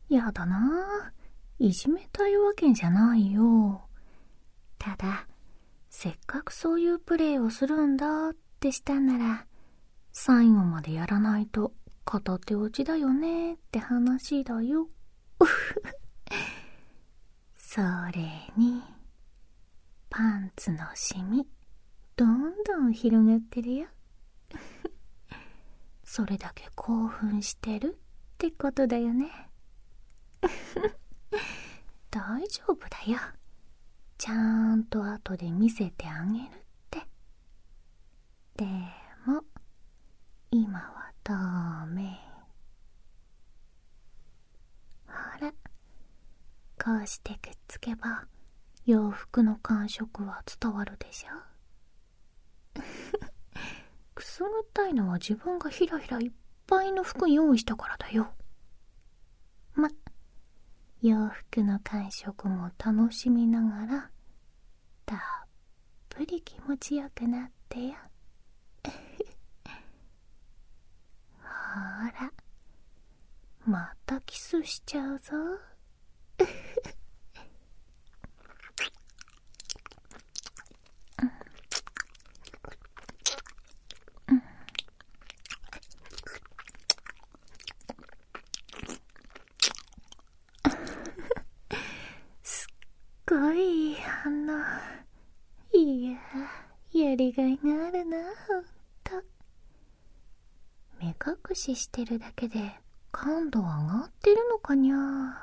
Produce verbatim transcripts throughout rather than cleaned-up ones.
やだな。いじめたいわけじゃないよ。ただ、せっかくそういうプレイをするんだってしたんなら、最後までやらないと片手落ちだよねって話だよ。それに、パンツのシミ、どんどん広がってるよ。それだけ興奮してるってことだよね。大丈夫だよ。ちゃんと後で見せてあげるって。でも、今はダメ。ほら、こうしてくっつけば、洋服の感触は伝わるでしょ。くすぐったいのは自分がひらひらいっぱいの服用意したからだよ。ま、洋服の感触も楽しみながら、たっぷり気持ちよくなってよ。ほら、またキスしちゃうぞ。すっごいいい反応。いや、やりがいがあるな、ほんと。目隠ししてるだけで感度上がってるのかにゃ。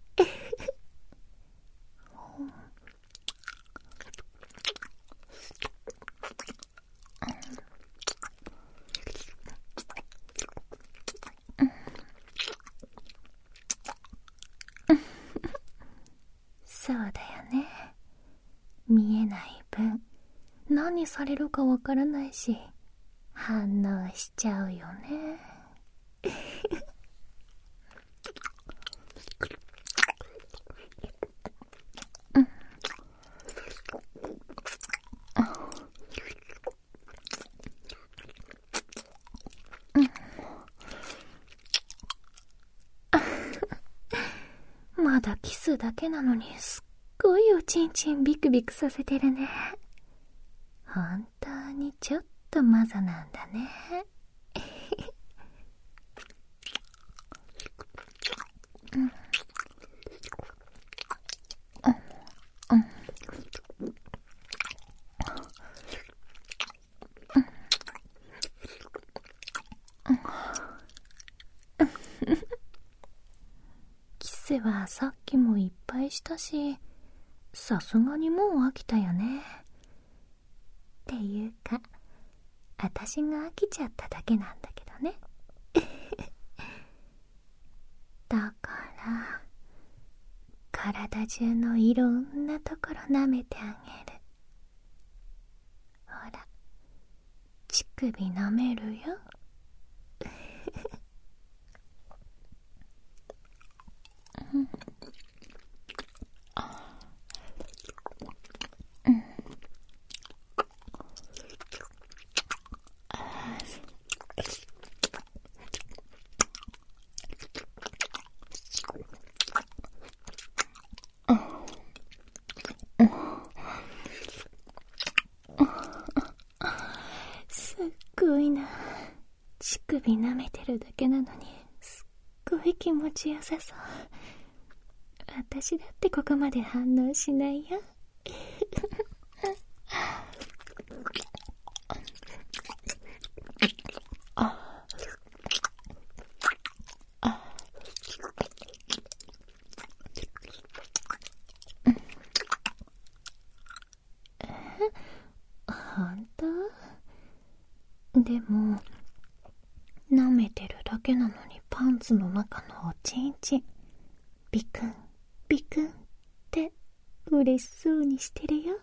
そうだよね。見えない分、何されるかわからないし、反応しちゃうよね。まだキスだけなのにすっごいおちんちんビクビクさせてるね。本当にちょっとマザなんだね。うんキスはさっきもいっぱいしたし、さすがにもう飽きたよね。っていうか、私が飽きちゃっただけなんだけどね。だから、体中のいろんなところ舐めてあげる。ほら、乳首舐めるよ。うんすっごいな。乳首舐めてるだけなのにすっごい気持ちよさそう。私だってここまで反応しないよ。本当？でも舐めてるだけなのにパンツの中のおちんちんビクンビクンって嬉しそうにしてるよ。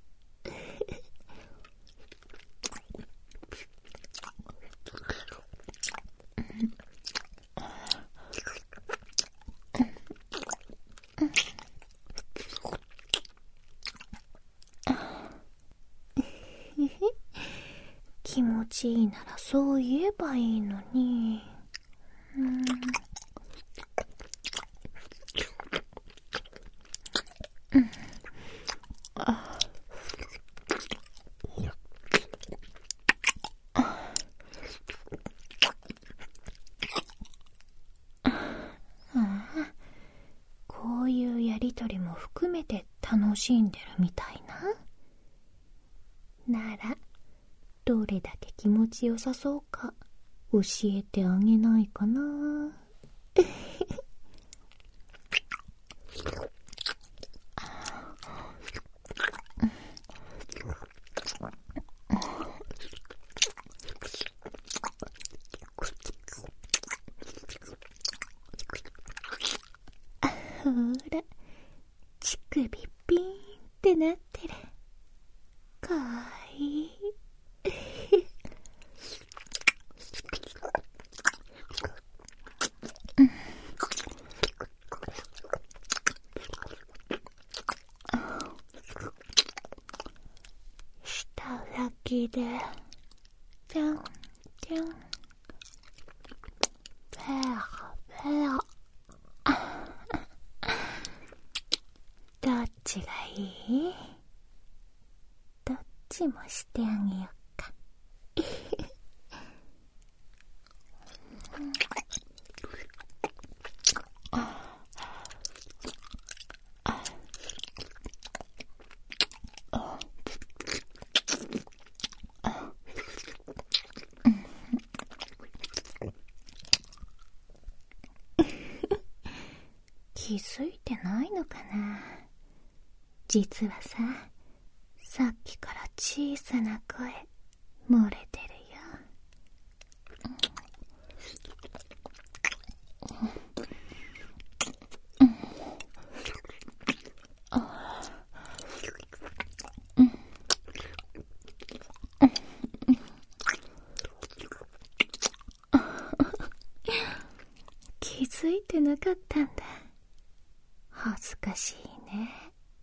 気持ちいいならそう言えばいいのに。うん含めて楽しんでるみたいな。ならどれだけ気持ちよさそうか教えてあげないかな。ほら、乳首ピーンってなってる。かわいい。下書きでぴょんぴょん、ペラペラ。どっちがいい？どっちもしてあげよっか。気づいてないのかな。実はさ、さっきから小さな声漏れてるよ。気づいてなかったんだ。恥ずかしいね。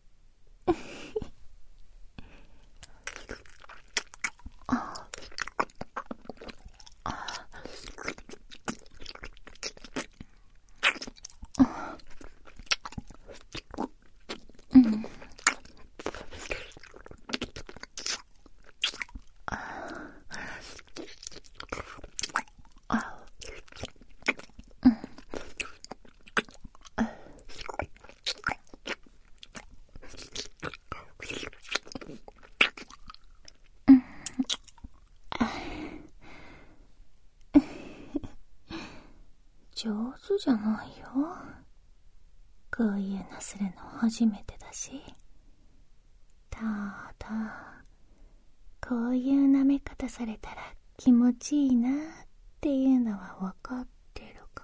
上手じゃないよ。こういうのするの初めてだし。ただこういう舐め方されたら気持ちいいなっていうのは分かってるから。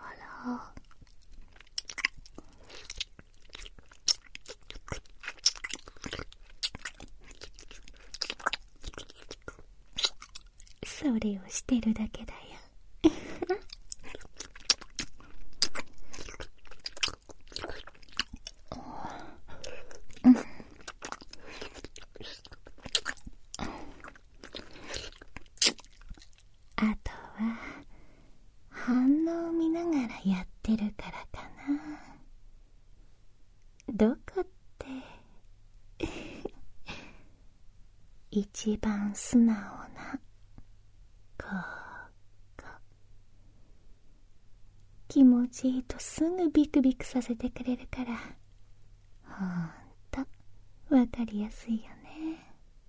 それをしてるだけだよ。あとは反応を見ながらやってるからかな。どこって一番素直なここ。気持ちいいとすぐビクビクさせてくれるからほんとわかりやすいよね。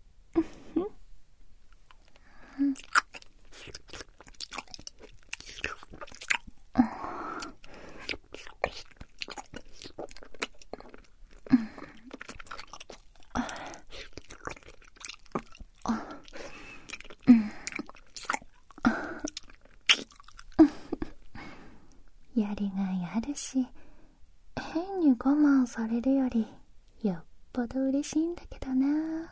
やりがいあるし、変に我慢されるよりよっぽど嬉しいんだけどな。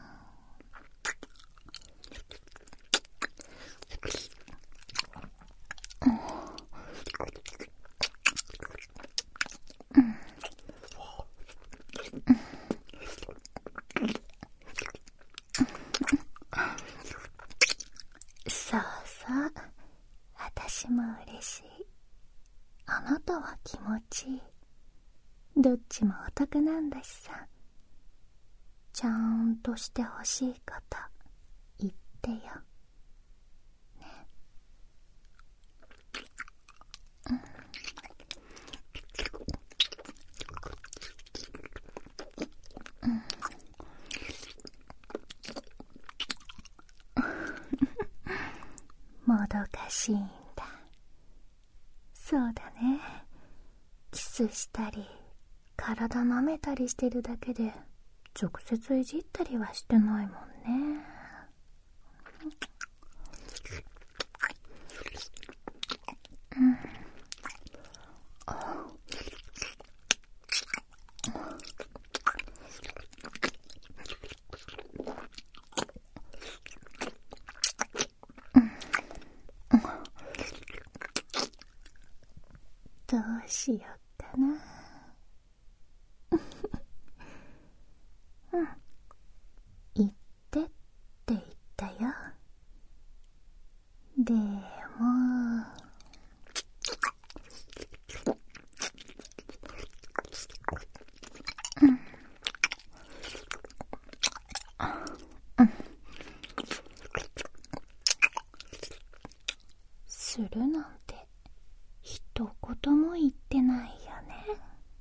そうそう、私も嬉しい。あなたは気持ちいい。どっちもお得なんだしさ。ちゃんとしてほしいこと言ってよね。うんかしいんだ。そうだね。キスしたり体舐めたりしてるだけで直接いじったりはしてないもんね。うん。どうしよっかな。うん。言ってって言ったよ。でもするなんて一言も言ってないよね。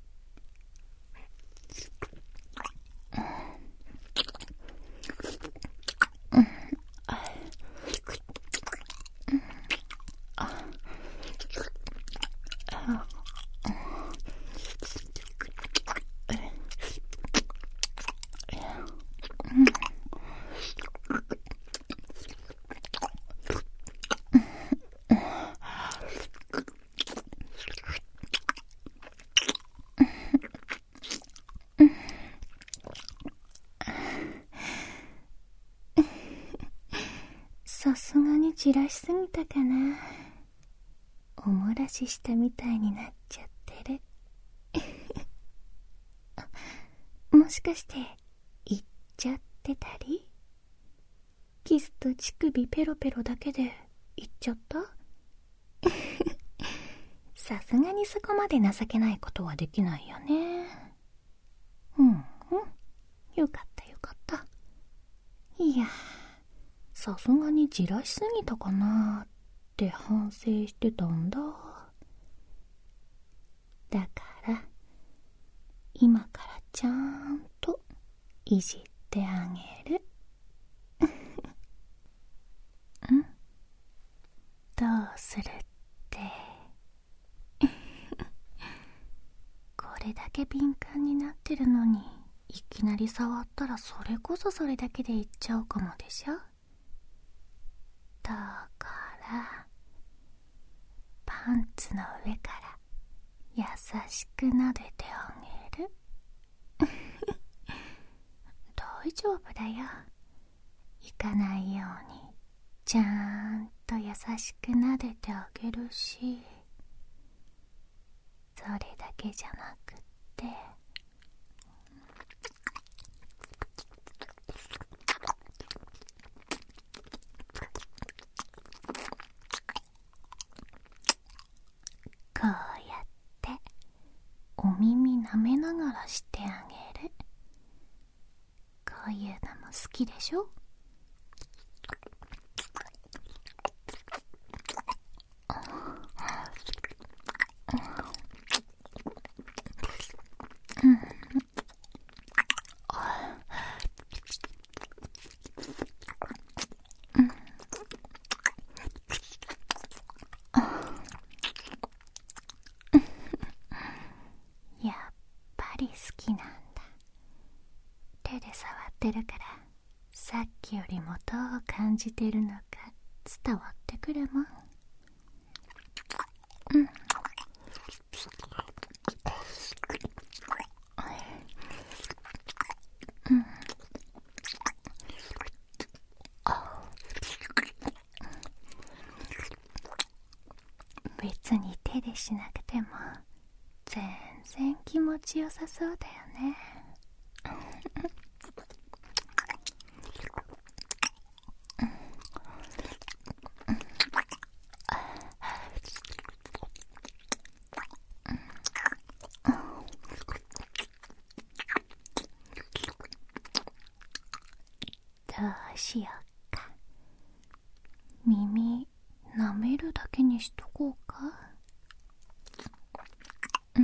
さすがに散らしすぎたかな。おもらししたみたいになっちゃってる。もしかして言っちゃってたり？キスと乳首ペロペロだけで言っちゃった？さすがにそこまで情けないことはできないよね。うんうん、よかったよかった。いや、さすがにじらしすぎたかなって反省してたんだ。だから今からちゃんといじってあげる。ん？どうするって。これだけ敏感になってるのにいきなり触ったらそれこそそれだけでいっちゃうかもでしょ。だからパンツの上から優しく撫でてあげる。大丈夫だよ。行かないようにちゃんと優しく撫でてあげるし、それだけじゃなくってこうやってお耳舐めながらしてあげる。こういうのも好きでしょ？やっぱり好きなんだ。手で触ってるからさっきよりもどう感じてるのか伝わってくるもん。うん。うん。別に手でしなくても全然気持ちよさそうだよね。どうしようか。耳舐めるだけにしとこうか。うん。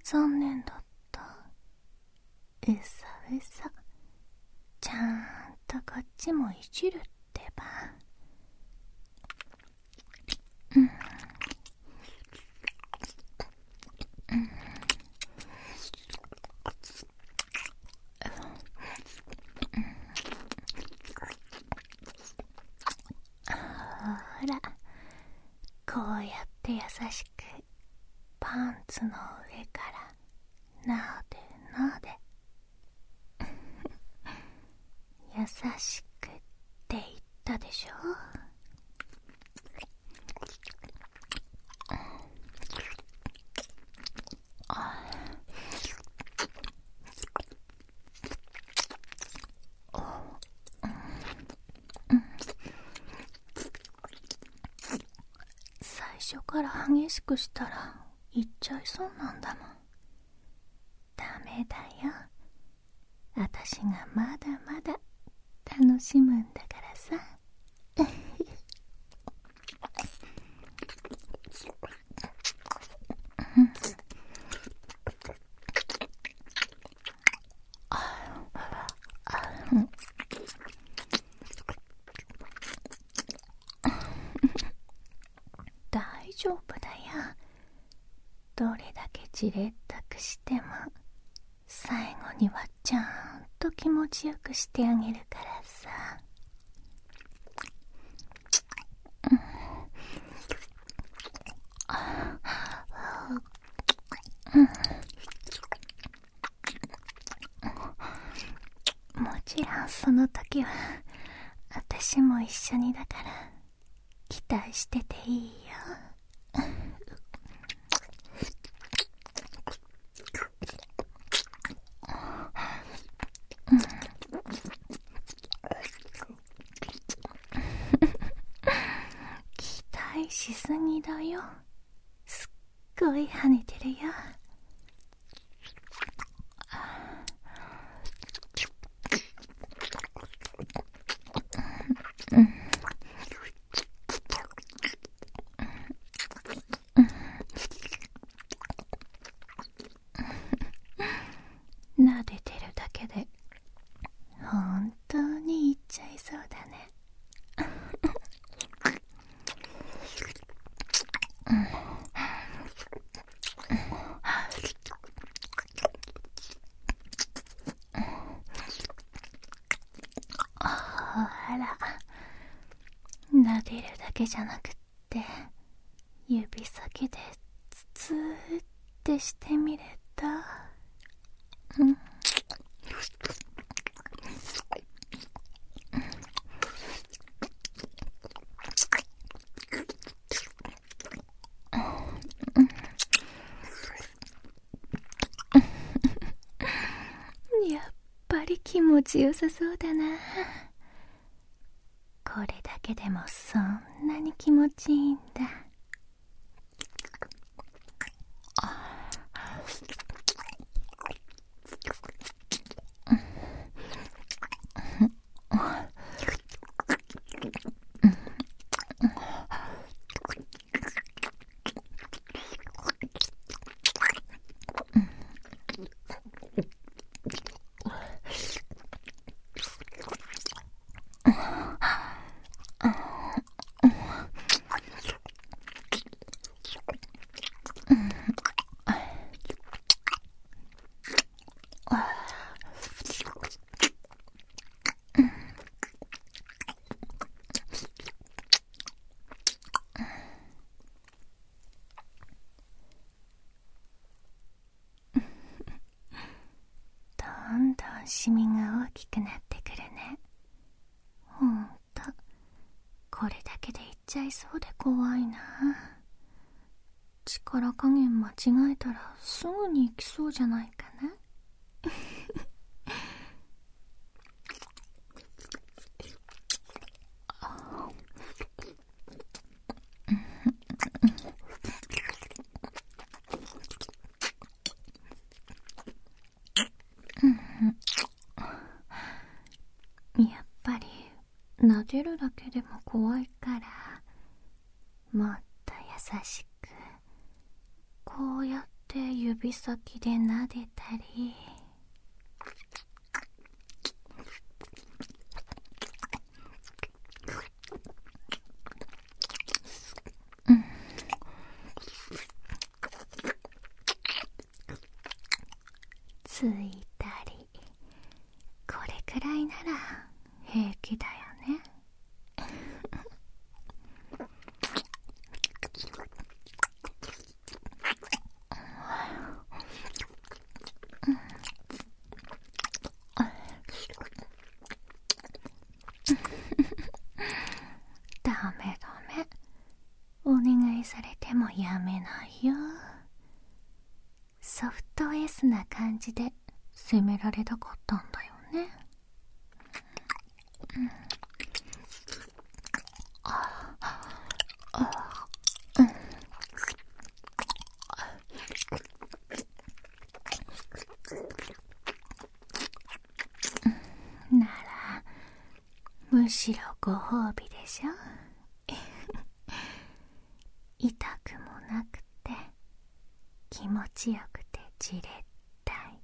残念だった。うさうさ、ちゃんとこっちもいじるってば。うん、うん、ほら、こうやって優しくパンツの上からなでなで優しくって言ったでしょ。最初から激しくしたら言っちゃいそうなんだもん。ダメだよ、私がまだまだ楽しむんだからさ。大丈夫だよ。どれだけじれったくしても最後にはちゃんと気持ちよくしてあげるからさ。もちろんその時は私も一緒にだから期待してていいよ。期待しすぎだよ。すっごい跳ねてるよ。撫でてるだけで本当にいっちゃいそうだね。ほら、撫でるだけじゃなくって指先でツツーってしてみると、うん、やっぱり気持ちよさそうだな。これだけでもそんなに気持ちいいんだ。どんどんシミが大きくなってくるね。ほんと、これだけでいっちゃいそうで怖いな。力加減間違えたらすぐに行きそうじゃないかな。やっぱり撫でるだけでも怖いからもっと優しくこうやってで指先で撫でたり、ついたり、これくらいなら平気だよね。ダメダメ、お願いされてもやめないよ。ソフト S な感じで責められたかったんだよね。うん、ああ、うん、ならむしろご褒美でしょ。痛くもなくて気持ちよくてじれったい。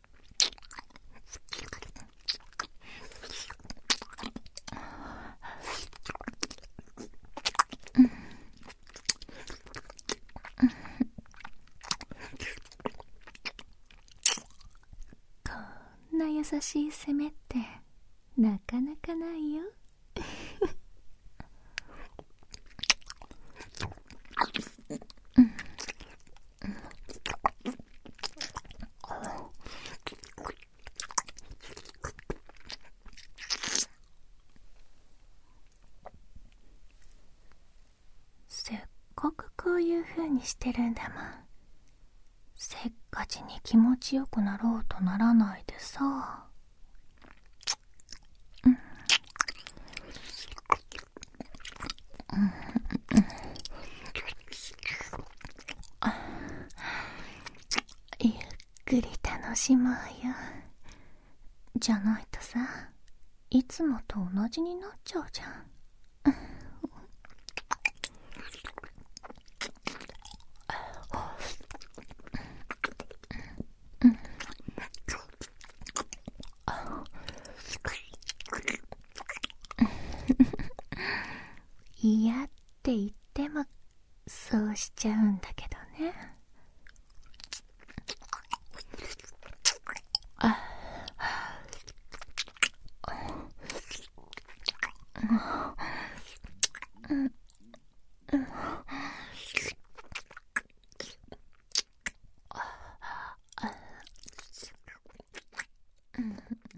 こんな優しい攻めってなかなかないよ。せっかくこういう風にしてるんだもん。せっかちに気持ちよくなろうとならないでさ。うん、ゆっくり楽しもうよ。じゃないとさ、いつもと同じになっちゃうじゃん。嫌って言ってもそうしちゃうんだけどね。あ、うん、うん、うん。